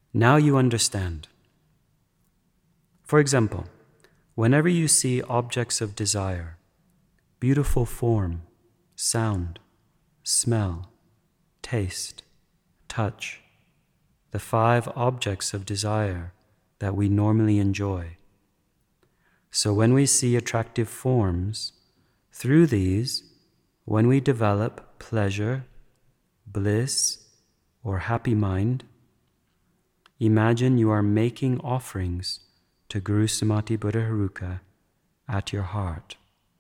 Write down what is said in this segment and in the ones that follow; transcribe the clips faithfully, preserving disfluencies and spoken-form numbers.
Now you understand. For example, whenever you see objects of desire, beautiful form, sound, smell, taste, touch, the five objects of desire that we normally enjoy. So when we see attractive forms, through these, when we develop pleasure, bliss, or happy mind, imagine you are making offerings to Guru Sumati Buddhaharuka at your heart.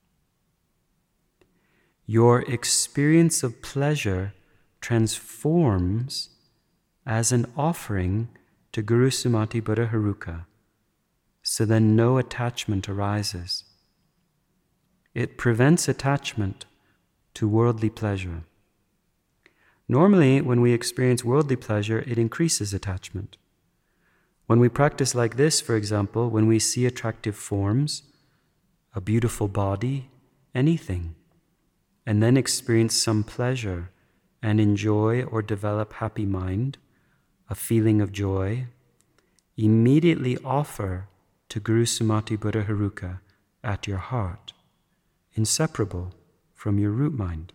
Your experience of pleasure transforms as an offering to Guru Sumati Buddhaharuka, so then no attachment arises. It prevents attachment to worldly pleasure. Normally, when we experience worldly pleasure, it increases attachment. When we practice like this, for example, when we see attractive forms, a beautiful body, anything, and then experience some pleasure and enjoy or develop happy mind, a feeling of joy, immediately offer to Guru Sumati Buddhaharuka at your heart, inseparable from your root mind.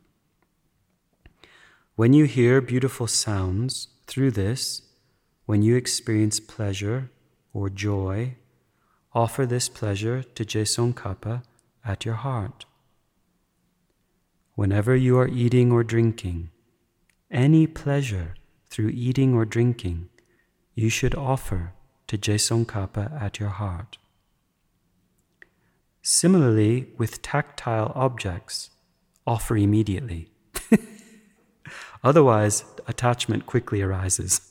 When you hear beautiful sounds, through this, when you experience pleasure or joy, offer this pleasure to Je Tsongkhapa at your heart. Whenever you are eating or drinking, any pleasure through eating or drinking, you should offer to Je Tsongkhapa at your heart. Similarly, with tactile objects, offer immediately. Otherwise, attachment quickly arises.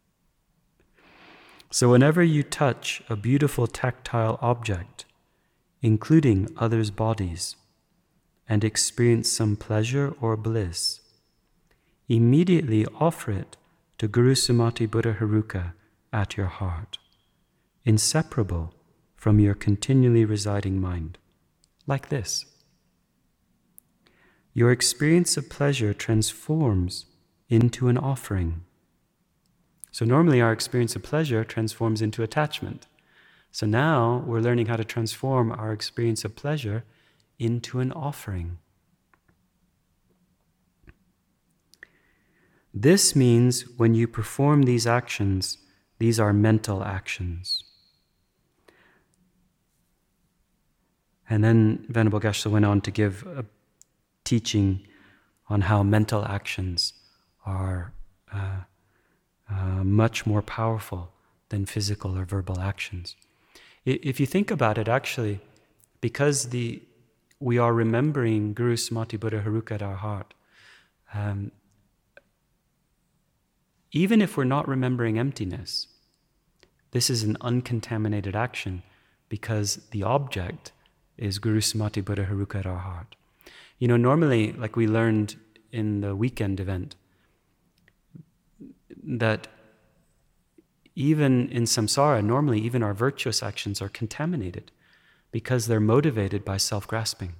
So whenever you touch a beautiful tactile object, including others' bodies, and experience some pleasure or bliss, immediately offer it to Guru Sumati Buddhaharuka at your heart, inseparable from your continually residing mind, like this. Your experience of pleasure transforms into an offering. So normally our experience of pleasure transforms into attachment. So now we're learning how to transform our experience of pleasure into an offering. This means when you perform these actions, these are mental actions. And then Venerable Geshe went on to give a teaching on how mental actions are uh, uh, much more powerful than physical or verbal actions. If you think about it, actually, because the we are remembering Guru Sumati Buddhaharuka at our heart, um, even if we're not remembering emptiness, this is an uncontaminated action because the object is Guru Sumati Buddhaharuka at our heart. You know, normally, like we learned in the weekend event, that even in samsara, normally even our virtuous actions are contaminated because they're motivated by self-grasping.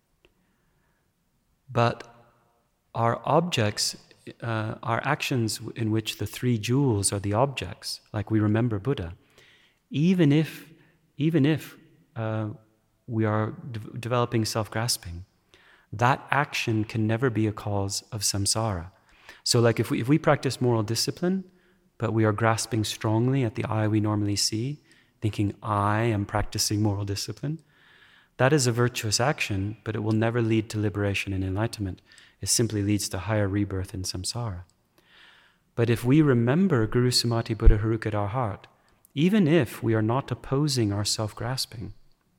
But our objects, uh, our actions in which the three jewels are the objects, like we remember Buddha, even if, even if uh, we are de- developing self-grasping, that action can never be a cause of samsara. So like if we, if we practice moral discipline, but we are grasping strongly at the I we normally see, thinking I am practicing moral discipline, that is a virtuous action, but it will never lead to liberation and enlightenment. It simply leads to higher rebirth in samsara. But if we remember Guru Sumati Buddhaharuka at our heart, even if we are not opposing our self-grasping,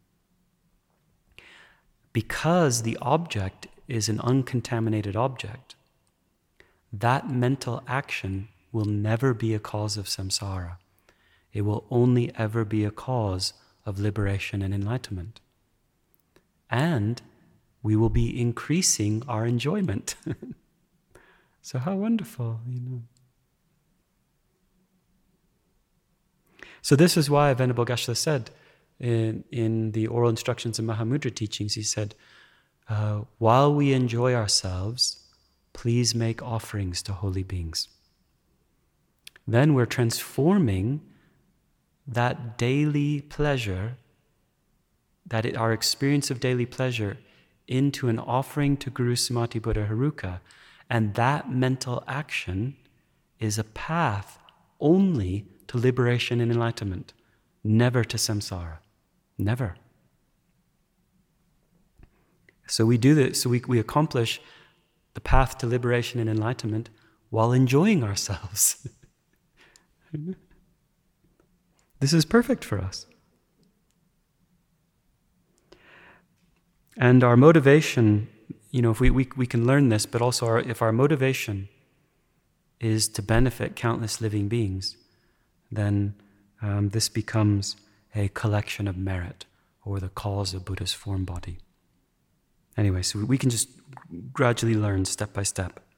because the object is an uncontaminated object, that mental action will never be a cause of samsara. It will only ever be a cause of liberation and enlightenment. And we will be increasing our enjoyment. So how wonderful, you know. So this is why Venerable Geshe said in, in the oral instructions and Mahamudra teachings, he said, uh, while we enjoy ourselves, please make offerings to holy beings. then we're transforming that daily pleasure, that it, our experience of daily pleasure, into an offering to Guru Sumati Buddha Haruka. And that mental action is a path only to liberation and enlightenment, never to samsara. Never. So we do this, so we, we accomplish the path to liberation and enlightenment while enjoying ourselves. This is perfect for us. And our motivation, you know, if we, we, we can learn this, but also our, if our motivation is to benefit countless living beings, then um, this becomes a collection of merit, or the cause of Buddha's form body. Anyway, so we can just gradually learn step by step.